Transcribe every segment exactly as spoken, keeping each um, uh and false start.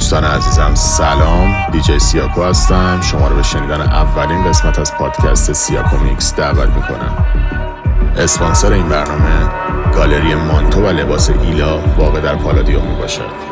دوستان عزیزم سلام، دیجی سیاکو هستم. شما رو به شنیدن اولین قسمت از پادکست سیاکو میکس دعوت میکنم. اسپانسر این برنامه گالری مانتو و لباس ایلا واقع در پالادیوم می باشد.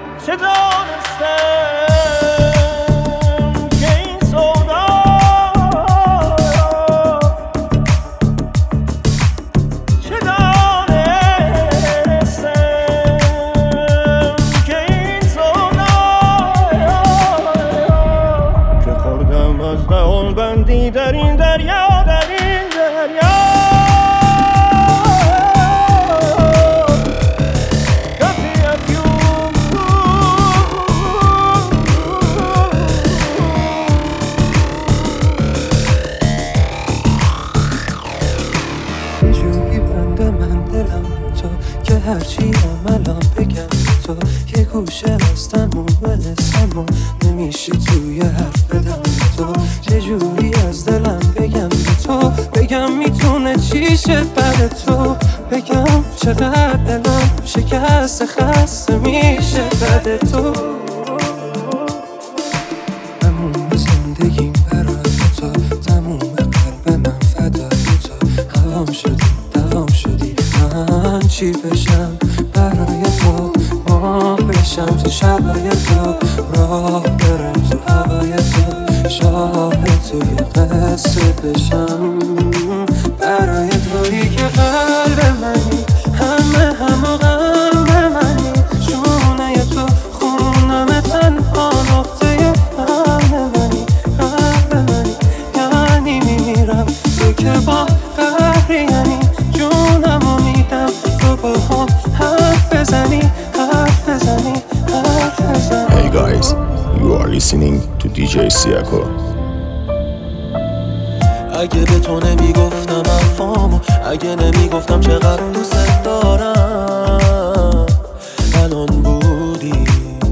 در این دریا در این دریا کافی افیون جویی بنده من دلم تو که هرچی عملم بگم تو یه گوشه هستم و بلسم و نمیشه توی حرف بدم تو چجوری از دلم بگم به تو بگم میتونه چی شه بعد تو بگم چقدر دلم شکست خسته میشه بعد تو تموم زندگیم برای تو تموم قلب من فدای تو هوام شدی دوام شدی من چی بشم برای تو ماه بشم تو شبای تو راه برم تو هوای تو شاهد توی قصه بشم برای تویی که قلب منی همه همه قلب منی شونه تو خونم تنها نقطه قلب منی قلب منی یعنی میمیرم تو که با قهری یعنی جونمو میدم تو با هم حرف بزنی حرف بزنی حرف بزنی. Hey guys, you are listening to دیجی سیاکو. اگه به تو نمیگفتم افامو اگه نمیگفتم چقدر دوست دارم الان بودی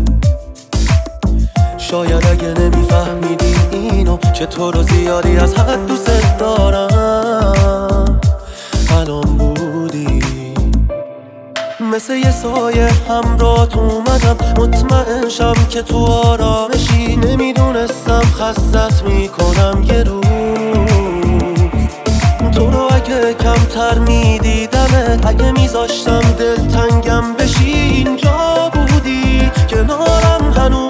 شاید اگه نمیفهمیدی اینو که تو رو زیادی از حد دوست دارم الان بودی مثل یه سایه همراهت اومدم مطمئن شم که تو آرامشی نمیدونستم خستت میکنم یه روز تو رو اگه کمتر میدیدمت اگه میذاشتم دلتنگم بشی اینجا بودی کنارم هنوز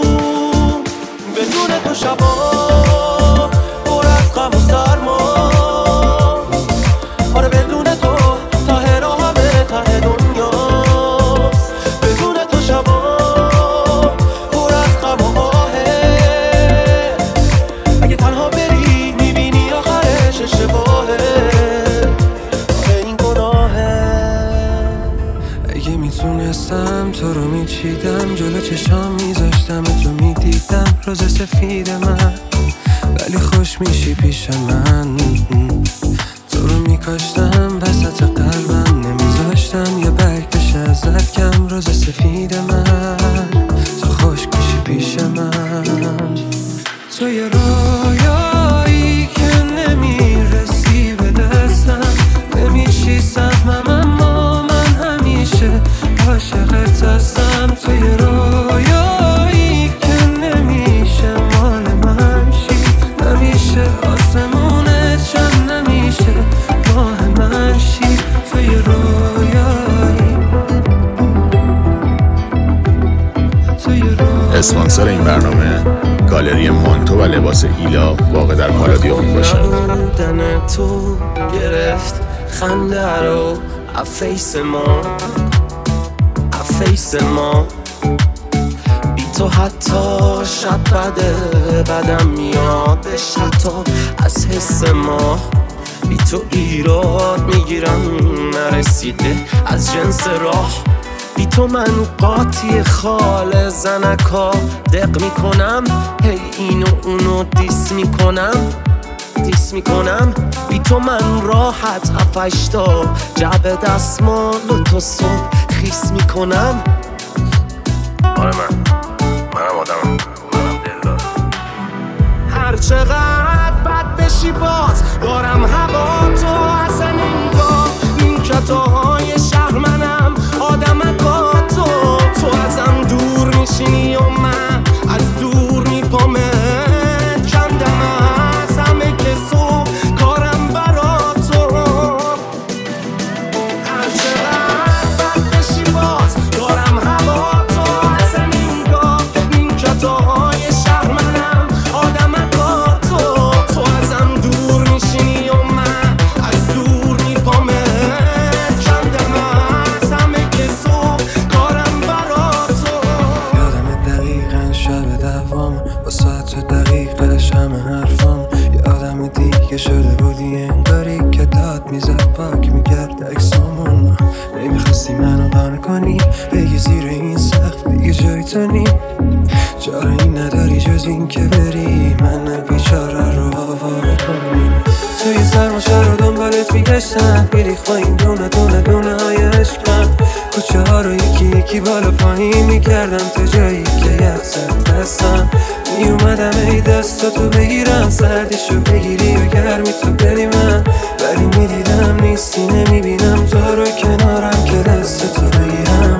بدون تو شبا پر از غم و سرما آره بدون تو ته راه همه ته دنیاست بدون تو شبا پر از غم و آهه اگه تنها بری میبینی آخرش اشتباهه آره این گناهه اگه میتونستم تو رو میچیدم جلو چشام میذاشتم تو میدیدم روز سفید من ولی خوش میشی پیش من تو رو میکاشتم وسط قلبم نمیذاشتم یه برگ بشه ازت کم روز سفید من تو خوش میشی پیش من تو یه رویایی که نمیرسی به دستم نمیشی سهمم اما من همیشه عاشقت هستم تو یه رویایی که نمیشه مال من شی نمیشه آسمونه چند نمیشه ماه من شی تو یه رویایی تو یه رویایی. اسپانسر این برنامه گالری مانتو و لباس ایلا واقع در پالادیوم می باشد. دن تو گرفت خنده رو افیس ما افیس ما بی تو حتی شب بده بدم میادش حتی از حس ما بی تو ایراد میگیرم نرسیده از جنس راه بی تو من قاطی خال زنکا دق میکنم هی اینو اونو دیس میکنم دیس میکنم بی تو من راحت هفشتا جعب دستمال و تو صبح خیس میکنم آره من منم آدمم منم دل دارم هر چقدر بد بشی باز دارم هوا تو اصلا انگار این کتاهای شهر منم آدم اکا تو تو ازم دور میشینی و جای تو نی جایی نداری جز این که بری من بیچاره رو آواره کنی توی سرماشه رو دنبالت میگشتم میریخ با این دونه دونه دونه های عشقم کوچه ها رو یکی یکی بالا پایین میکردم تا جایی که یخ زد دستم میومدم ای دستاتو بگیرم سردیشو بگیری و گرمی تو بری من ولی میدیدم نیستی نمیبینم تو رو کنارم که دستاتو بگیرم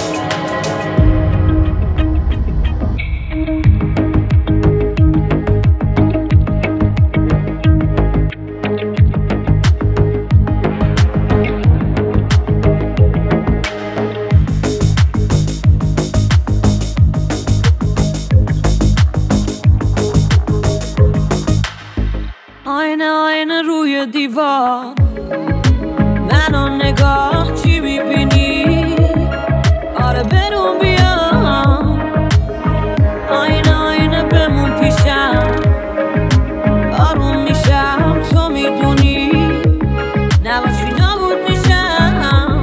آینه آینه روی دیوار منو نگاه چی میبینی آره برون بیام آینه آینه بمون پیشم آروم میشم تو میدونی نباشی نابود میشم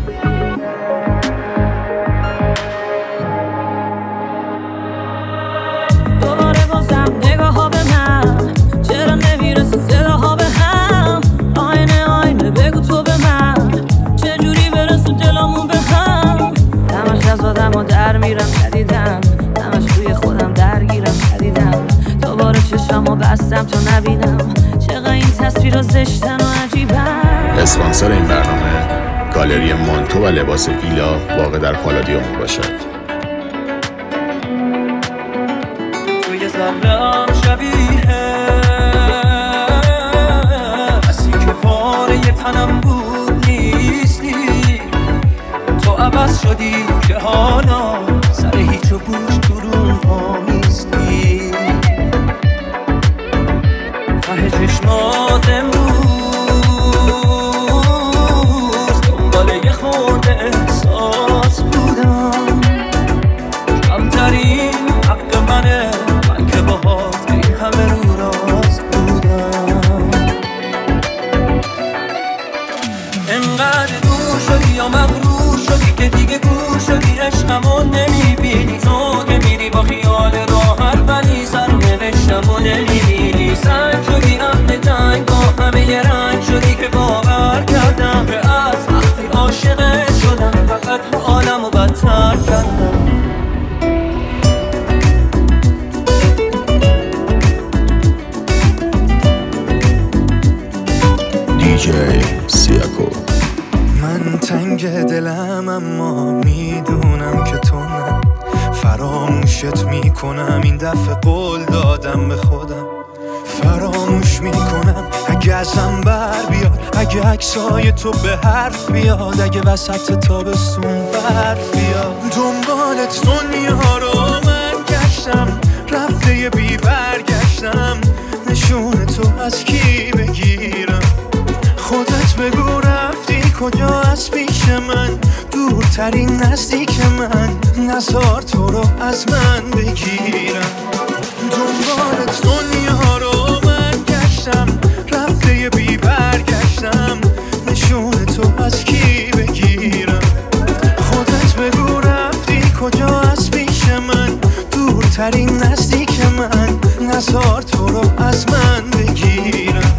دوباره بازم نگاه ها به من چرا نمیرسه صداها به هم آینه آینه بگو تو به من چجوری برسه دلامون به هم همش از آدم ها در میرم شدیدم همش توی خودم درگیرم شدیدم دوباره چشمو بستم تا نبینم چقدر این تصویر زشتن و عجیبم. اسپانسر این برنامه گالری مانتو و لباس ایلا واقع در پالادیوم باشد. توی ذره‌ام شبیه بسی که پاره تنم بود نیستی تو عوض شدی که حالا سر هیچ و پوش تو روم نیستی ته چشمات امروز دنبال یه خورده احساس بودم کمترین حق منه من که باهات این همه رو راست بودم انقدر دور شدی یا مغرور شدی که دیگه گور شدی عشقمو نمیبینی تو که میری با خیال راحت ولی سر نوشتمو نمیبینی سنگ شدی اهل جنگ با همه یه رنگ شدی که باور کردم که از وقتی عاشقت شدم فقط حالمو بدتر کردم. دیجی سیاکو. من تنگ دلم اما میدونم که تو نه فراموشت میکنم این دفعه قول دادم به خودم فراموش میکنم اگه ازم بر بیاد اگه عکسای تو به حرف بیاد اگه وسط تابستون برف بیاد دنبالت دنیا رو من گشتم رفته بی برگشتم نشون تو از کی بگیرم خودت بگو رفتی کجا از پیش من دورترین نزدیک من نزار تو رو از من بگیرم دنبالت دنیا رو من گشتم رفته بی برگشتم نشون تو از کی بگیرم خودت بگو رفتی کجا از پیش من دورترین نزدیک من نزار تو رو از من بگیرم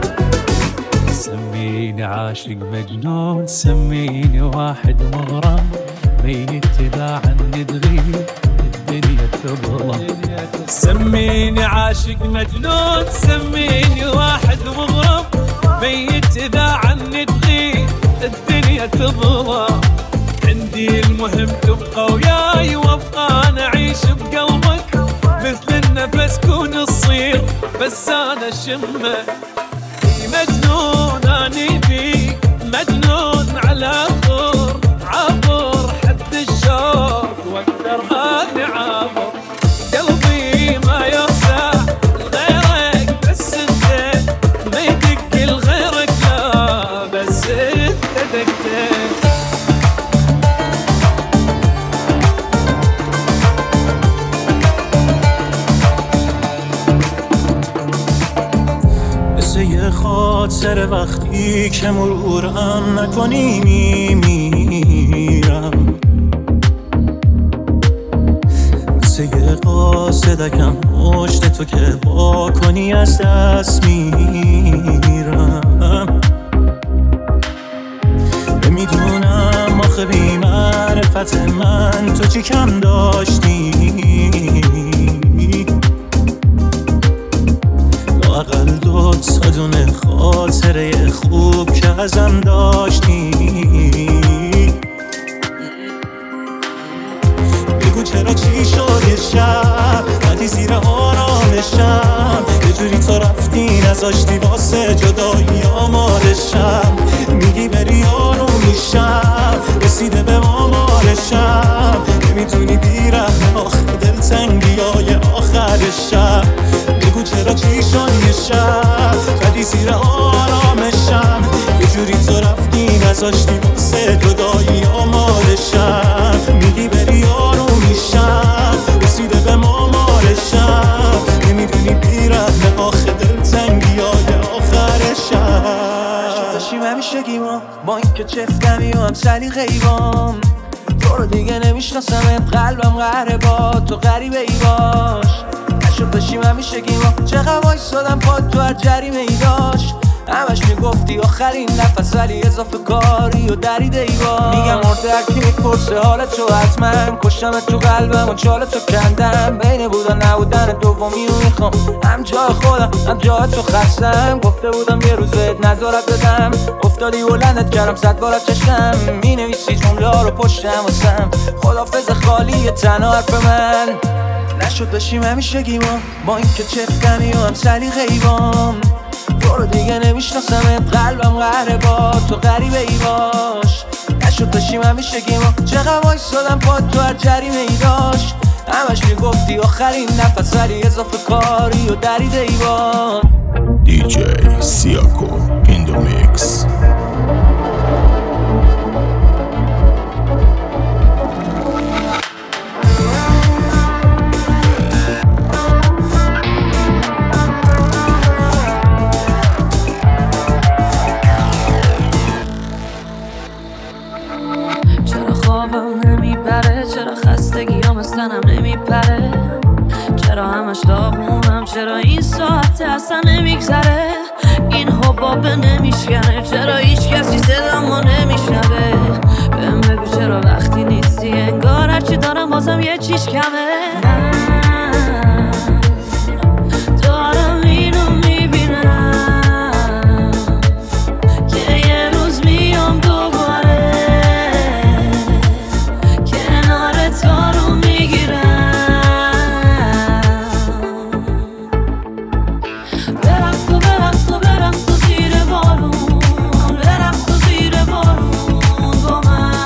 سميني عاشق مجنون سميني واحد مغرم ميت إذا عني تغيب الدنيا تظلم سميني عاشق مجنون سميني واحد مغرم ميت إذا عني تغيب الدنيا تظلم عندي المهم تبقى وياي وابقى نعيش بقلبك مثل النفس كون الصير بس أنا شمك مجنون أني بيك مجنون على خور عبر حد الشوق واقدر هاني عبر قلبي ما يرسع لغيرك بس انت ما يدق لغيرك لا بس انت دقتك یه خاطر وقتی که مرورم نکنی میمیرم واسه یه قاصدکم مشت تو که با کنی از دست میرم. نمیدونم آخه بی معرفت من تو چی کم داشتی، لااقل دو تا دونه خاطره خوب که ازم داشتی. بگو چرا چی شد یه شب بعدی زیر آرامشم، یه جوری تو رفتی نذاشتی واسه جدایی آمارشم. میگی بری آروم میشم رسیده به آمارشم، نمیتونی بیرحم آخه دلتنگی های آخر شب. بگو چرا چی شد یه شب بعدی زیر آرامشم، یه جوری تو رفتی نذاشتی واسه جدایی آمارشم. میگی بری آروم میشم رسیده به آمارشم، نمیدونی بیرحم آخه دلتنگی های آخر شب. داشتیم همیشه گیمام با این که چفتمی و هم سلیقه ایوام، تو رو دیگه نمیشناسم قلبم قهره با تو غریبه ای باش. نشد داشتیم همیشه گیمام چقدر وایسادم پا تو هر جریمه ای داشت. همش میگفتی آخرین نفس ولی اضافه کاری و دریده ای باش. میگم مرده هرکی میپرسه حالتو حتما کشتم تو قلبم و چالتو کندم. بین بودن نبودن دومی رو میخوام، هم جای خودم هم جای تو خستم. گفته بودم یه روز بهت نظارت بدم، افتادی بلندت کردم صد بارت چشم. مینویسی جمله ها رو پشتم واسم، خدافظ خالی تنها حرف من. نشد داشتیم همیشه گیمام با این که چفتمی و هم سلیقه ایوام، تو رو دیگه نمیشناسم قلبم قهره با تو غریبه ای باش. نشد داشتیم همیشه گیما چقدر وایسادم پا تو هر جریمه ای داشت. همش میگفتی آخرین نفس ولی اضافه کاری و دریده ای باش. دی جی سیاکو این دو میکس. چرا خستگیام اصلا نمیپره، چرا همش داغونم، چرا این ساعت اصلا نمیگذره، این حباب نمیشکنه، چرا هیچ کسی صدامو نمیشنوه. بهم بگو چرا وقتی نیستی انگار هرچی دارم بازم یه چیز کمه. دارم اینو میبینم که یه روز میام دوباره تو رو میگیرم. برقص تو برقص تو برقص تو زیر بارون، برقص تو زیر بارون با من.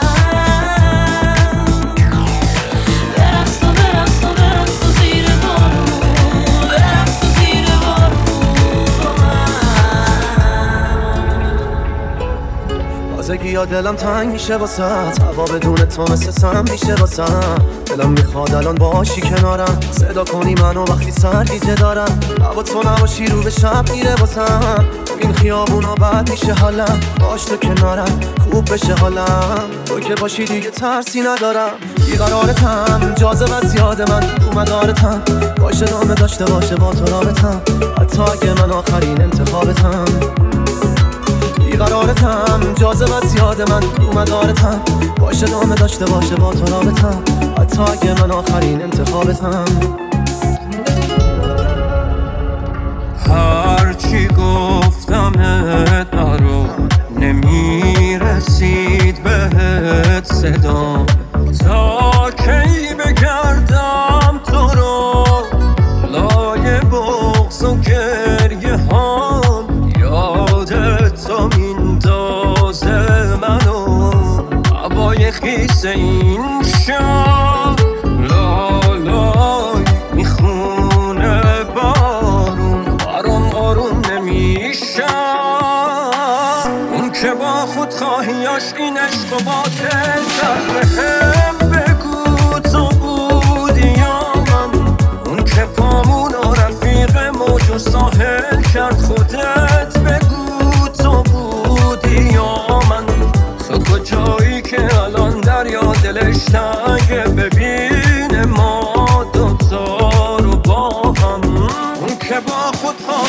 برقص تو برقص تو برقص تو زیر بارون، برقص تو زیر بارون با من. تازگی یا دلم تنگ میشه واسه هوا بدون تو مثل سم میشه واسه دلم میخواد الان باشی کنارم، صدا کنی منو وقتی سرگیجه دارم. هوا تو نباشی رو به شب میره واسه این خیابونا بد میشه حالم، باش تو کنارم خوب بشه حالم. تو که باشی دیگه ترسی ندارم، بیقرارتم جاذبت زیاده من رو مدارتم، باشه دامه داشته باشه با تو رابطم، حتی اگه من آخرین انتخابتم. بیقرارتم جاذبت زیاده من رو مدارتم، باشه دامه داشته باشه با تو رابطم، حتی اگه من آخرین انتخابتم. هرچی گفتمت نرو نمیرسید بهت صدا، تا کی بگردم تو رو لای بغض و گریه ها. یادت تو میندازه منو هوای خیس این شب، لالای میخونه بارون برام آروم نمیشم. اون که با خود خواهیاش این عشق و باطل کرد بهم بگو تو بودی یا من، اون که پامون و رفیق موج و ساحل کرد خودت بگو تو بودی یا من. تو کجایی که الان دریا دلش تنگه ببین ما دو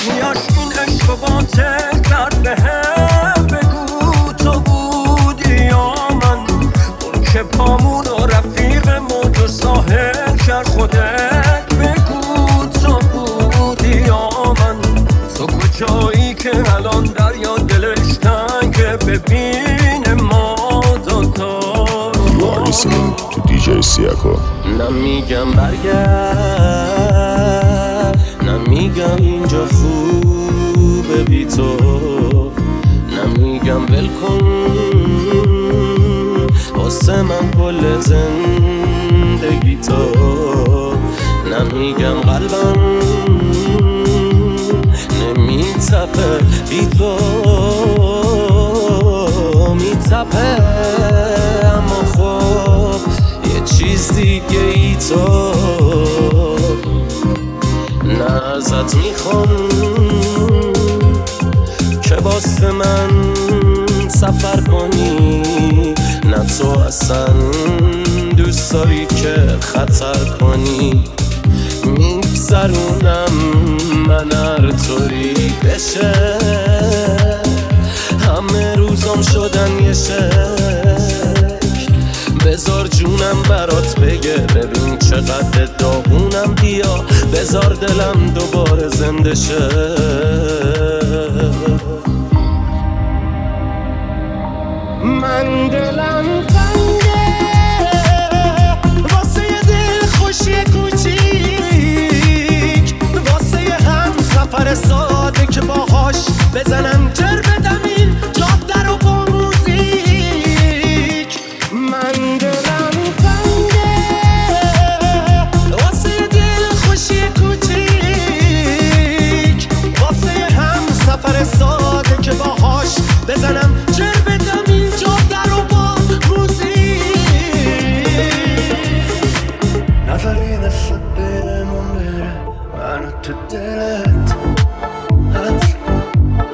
دنیاش این عشق و باطل کرد به هم. بگو تو بودی یا من، اون که پامون و رفیق موج و ساحل کرد خودت. بگو تو بودی یا من، تو کجایی که الان دریا دلش تنگه ببین ما دوتا. You are listening to دی جی سیاکو. نمیگم برگرد، نمیگم اینجا خوبه بی تو، نمیگم ول کن واسه من کل زندگی تو، نمیگم قلبم نمیتپه بی تو، میتپه اما خب یه چیز دیگه ای تو. نه ازت میخوام که واسه من سفر کنی، نه تو اصلا دوست داری که خطر کنی. میگذرونم من هر طوری بشه، همه روزام شدن یه شک. بذار جونم برات بگه ببین چقدر داغونم، بیا بذار دلم دوباره زنده شه. من دلم تنگه واسه یه دل خوشی کوچیک، واسه یه هم سفر ساده که باهاش بزنم تر بدم این جاده رو با موزیک. من دلم تنگه واسه یه دل خوشی کوچیک، واسه یه هم سفر ساده که باهاش بزنم تر بدم این جاده رو با موزیک. نظری دست دلمون بره منو تو دلت حس کن،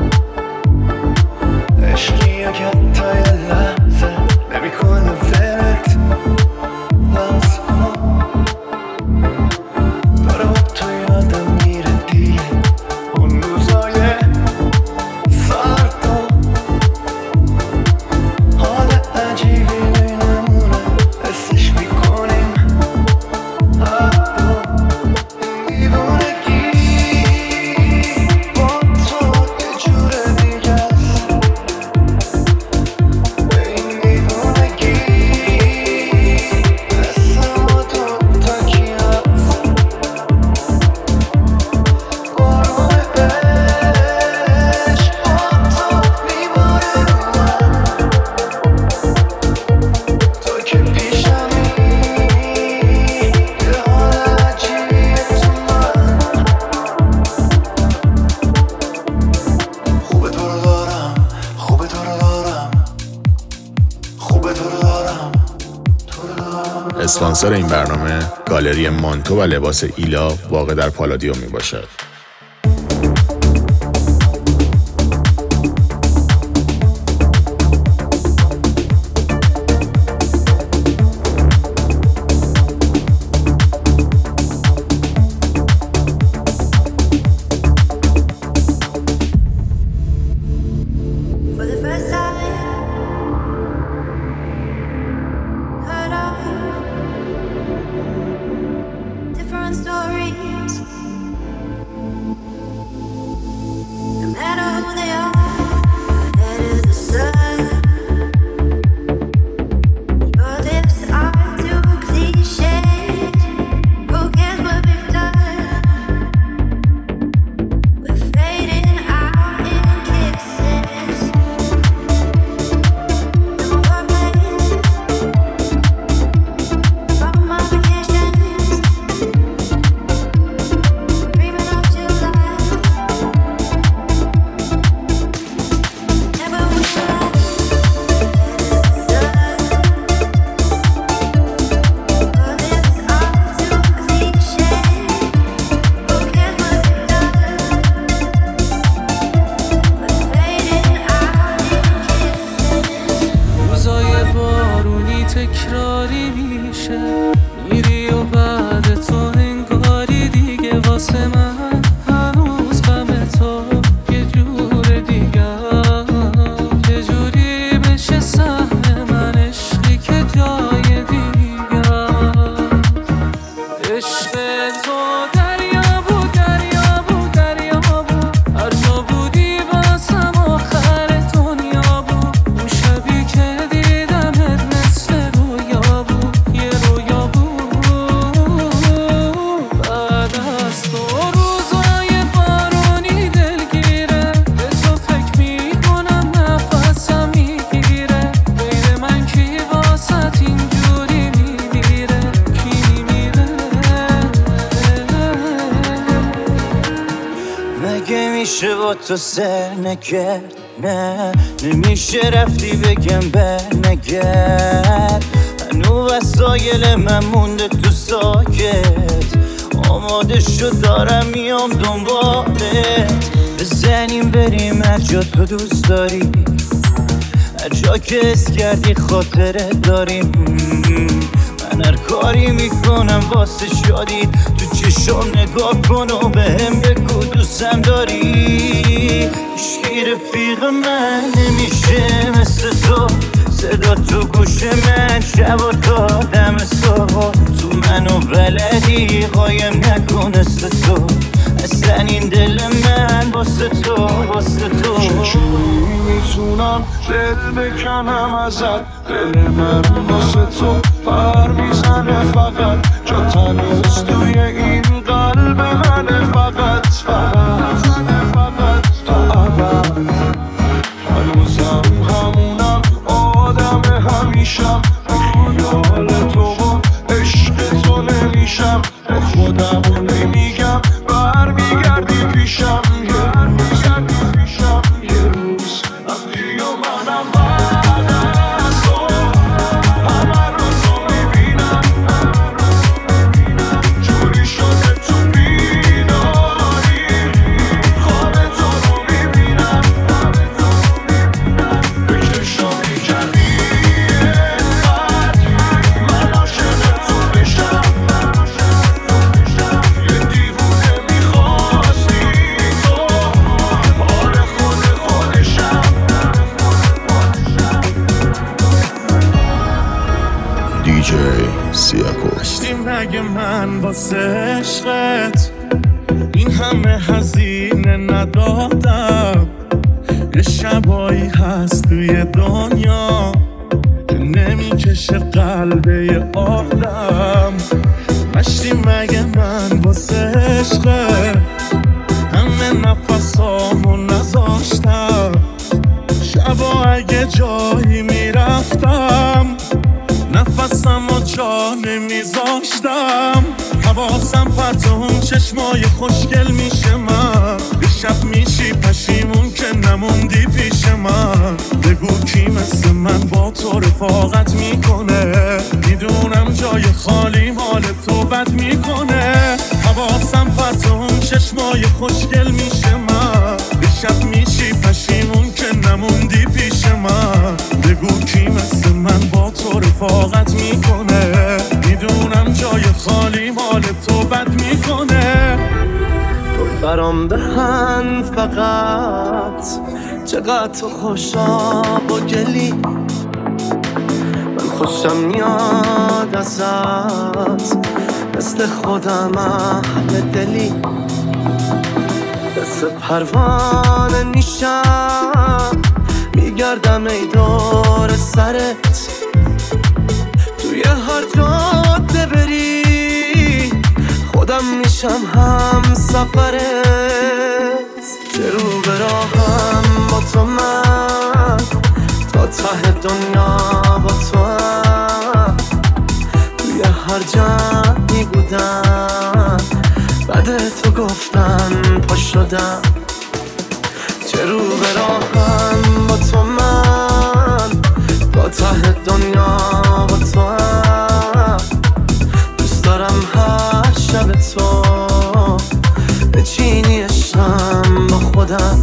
عشقی یا که تا یه لحظه نمیکنه ولت لحظ کن. داره با تو یادم میره دیگه اون روزای سرد و حال عجیبی بینمونه حسش میکنیم حتی این دیوونگی با تو یه جور دیگه است. به این دیوونگی حس ما دوتا کی هست. بارون عشق با تو میباره رو من، تو که پیشمی یه حال عجیبیه تو من. خوبه تو رو دارم، خوبه تو رو دارم، خوبه تو رو دارم، تو رو دارم. اسپانسر این برنامه گالری مانتو و لباس ایلا واقع در پالادیوم می باشد. For the first time, heard of different stories. No matter who they are, that is the sun. Your lips are too cliched. Who cares what we've done? We're fading out in kisses. From our vacations, نمیشه با تو سر نگرد، نه نمیشه رفتی بگم بر نگرد. هنو وسایل من مونده تو ساکت، آماده شد دارم میام دنبالت. بزنیم بریم هر جا تو دوست داری، هر جا که اس کردی خاطره داریم. من هر کاری میکنم واسه شادی، تو چشم نگاه کن و بهم بگو دوستم داری. هیچکی رفیق من نمیشه مثل تو، صدا تو گوش من شب و تا دم صبح. تو منو بلدی قایم نکن مثل تو، اصلا این دل من واسه تو واسه تو. چجوری میتونم دل بکنم ازت، دل من واسه تو پر میزنه فقط. جا تنست توی این قلب منه فقط فقط تا ابد. هنوزم همونم آدم همیشم، خیال تو و عشق تو نمیشم. به خودم نمیگم برمیگردی پیشم، برمیگردی پیشم. یه روز وقتی و منم بعد از تو همه روز رو میبینم، جوری شده تو بیداری خواب تو رو میبینم. بکشم میکردی اینقدر من عاشق تو بشم، یه دیوونه میخواستی تو حال خود خودشم. دیجی سیاکو. داشتی مگه من واسه عشقت این همه هزینه ندادم؟ یه شبایی هست توی دنیا که نمیکشه قلبه یه آدم. داشتی مگه من واسه عشقت همه نفسامو نذاشتم؟ شبا اگه جایی میرفتم نفسم و جا نمیذاشتم. حواسم پرت اون چشمای خوشگل میشه من، یه شب میشی پشیمون که نموندی پیش من. بگو کی مثل من با تو رفاقت میکنه، میدونم جای خالی مال تو بد میکنه. حواسم پرت اون چشمای خوشگل میشه من، یه شب میشی پشیمون که نموندی پیش من. بگو کی مثل من با تو رفاقت میکنه، میدونم جای خالی مال تو بد میکنه. تو برام بخند فقط، چقدر تو خوشا با گلی. من خوشم میاد ازت مثل خودم اهل دلی. مثل پروانه نیشم میگردم ای دور سرت، توی هر جاده بری خودم میشم هم سفرت. چه رو به راهم با تو من، تا ته دنیا با تو هم. توی هر جایی بودم بعد تو گفتم پا شدم. چه رو به راهم با تو من، تا ته دنیا با تو هم. دوست دارم هر شب تو بچینی عشقم با خودم.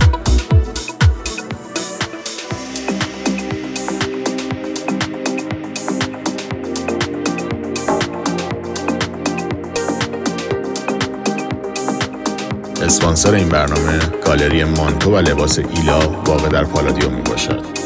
اسپانسر این برنامه گالری مانتو و لباس ایلا واقع در پالادیوم می باشد.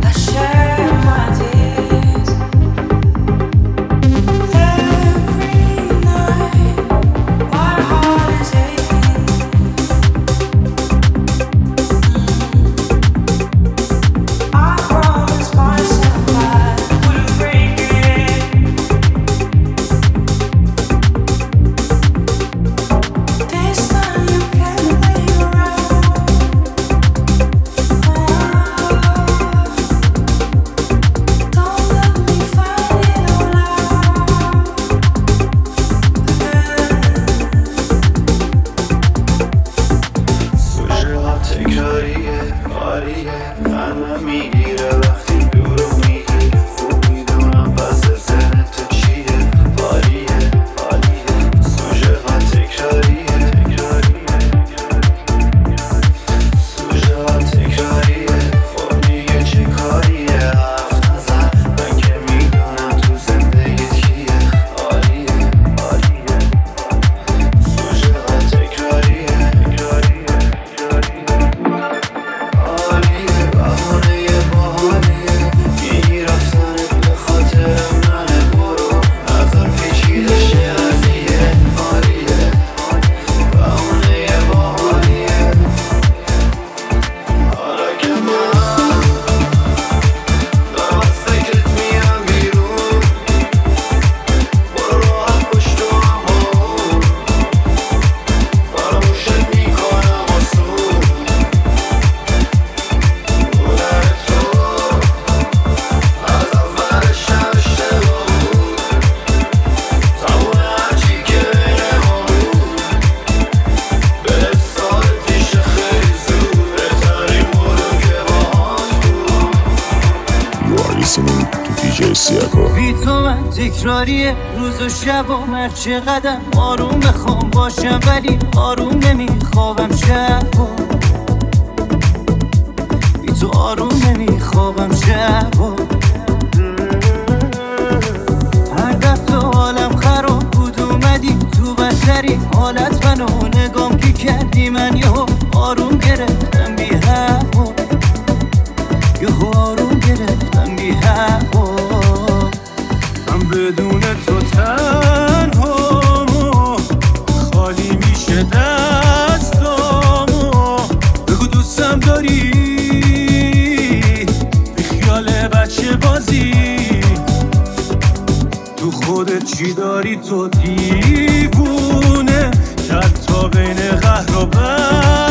Every عالیه همه میگیره وقتی دورو میگی خوب میدونم پس زن تو چیه عالیه عالیه سوژه ها تکراریه سوژه ها تکراریه خب میگه چه کاریه حرف نزن من که میدونم تو زندگی کیه عالیه عالیه سوژه ها تکراریه عالیه بهانه بهانه میگی رفتنت به خاطر منه برو نظر پیچیده شه قضیه عالیه بهانه بهانه حالا که من دارم از فکرت میرم بیرون برو راحت پشت و همون فراموشت میکنم آسون بودن تو از اولش هم اشتباه بود تموم هرچی که بین ما بود به سال پیش خیلی زود بهترین بودم که باهات بود You are listening to دی جی سیاکو. بی تو من تکراریه روز و شب و هر چقدر آروم بخوام باشم ولی آروم نمیخوابم شب و بی تو آروم نمیخوابم شب و هر دفعه حالم خراب بود اومدی تو بدترین حالت منو نگام که کردی من یهو آروم گرفتم بی هوا یهو آروم گرفتم بی هوا من بدون تو تنهامو خالی میشه دستامو بگو دوستم داری بی خیال بچه بازی تو خودت چی داری تو دیوونه که حتی بین قهر و بر